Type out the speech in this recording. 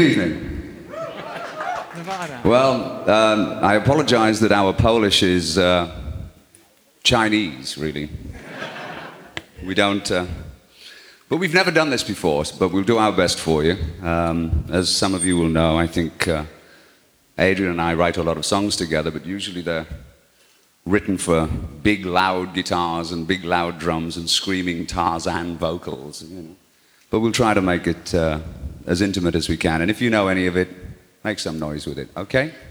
evening. Well, I apologize that our Polish is Chinese, really. We don't... but we've never done this before, but we'll do our best for you. As some of you will know, I think Adrian and I write a lot of songs together, but usually they're written for big, loud guitars and big, loud drums and screaming Tarzan vocals. You know. But we'll try to make it as intimate as we can. And if you know any of it, make some noise with it, okay?